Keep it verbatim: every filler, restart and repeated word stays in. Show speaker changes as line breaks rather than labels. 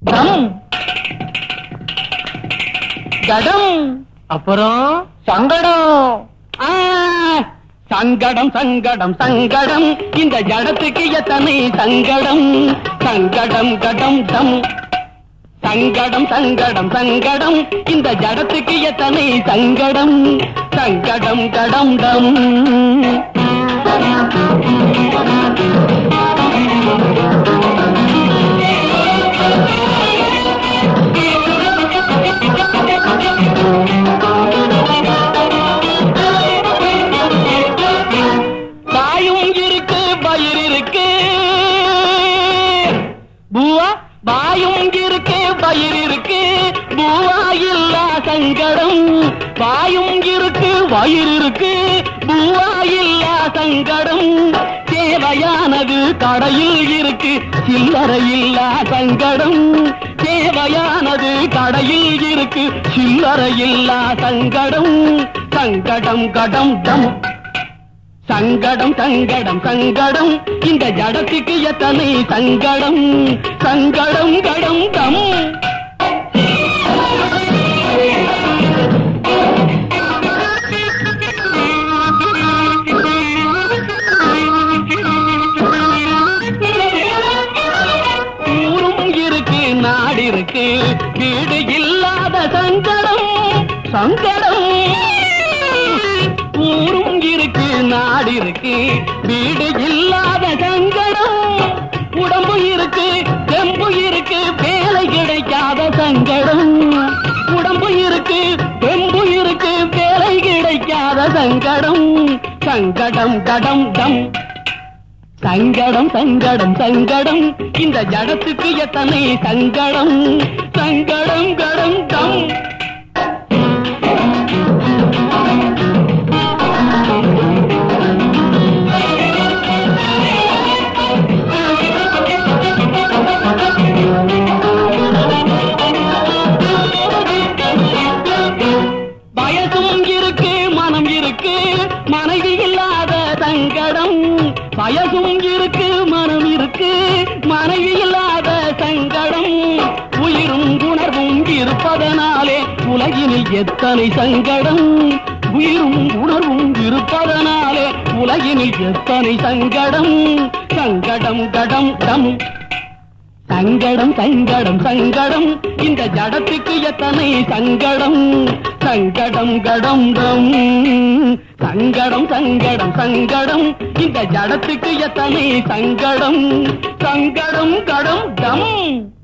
டம் கடம் அப்புறம் சங்கடம். சங்கடம் சங்கடம் சங்கடம் இந்த ஜடத்துக்கு எத்தனை சங்கடம். சங்கடம் கடம் டம் சங்கடம் சங்கடம் சங்கடம் இந்த ஜடத்துக்கு எத்தனை சங்கடம். சங்கடம் கடம் டம். தாயும் இருக்கு பயிர் இருக்கு பூவா. பாயும் இருக்கு பயிர் இருக்கு பூவா இல்லா சங்கடம். பாயும் இருக்கு வயிறு இருக்கு பூவா இல்லா சங்கடம். தேவையானது கடையில் இருக்கு சில்லறை இல்லா சங்கடம். தேவையானது கடையில் இருக்கு சில்லறை இல்லா சங்கடம். சங்கடம் கடம் டம் சங்கடம் சங்கடம் சங்கடம் இந்த ஜடத்துக்கு எத்தனை சங்கடம். சங்கடம் கடம் டம். ஊரும் இருக்கு நாடு இருக்கு வீடு இல்லாத சங்கடம். சங்கடம். ஊரும் இருக்கு நாடு இருக்கு வீடு இல்லாத சங்கடம். உடம்பு இருக்கு தெம்பு இருக்கு வேலை கிடைக்காத சங்கடம். உடம்பு இருக்கு தெம்பு இருக்கு வேலை கிடைக்காத சங்கடம். சங்கடம் கடம் டம் சங்கடம் சங்கடம் சங்கடம் இந்த ஜடத்துக்கு எத்தனை சங்கடம். சங்கடம் கடம் டம். பயசும் இருக்கு மனம் இருக்கு மனைவி இல்லாத சங்கடம். பயசும் இருக்கு மனம் இருக்கு மனைவி இல்லாத சங்கடம். உயிரும் உணர்வும் இருப்பதனாலே உலகினில் எத்தனை சங்கடம். உயிரும் உணர்வும் இருப்பதனாலே உலகினில் எத்தனை சங்கடம். சங்கடம் கடம் டம் சங்கடம் சங்கடம் சங்கடம் இந்த ஜடத்துக்கு எத்தனை சங்கடம். சங்கடம் கடம் டம் சங்கடம் சங்கடம் சங்கடம் இந்த ஜடத்துக்கு எத்தனை சங்கடம். சங்கடம் கடம் டம்.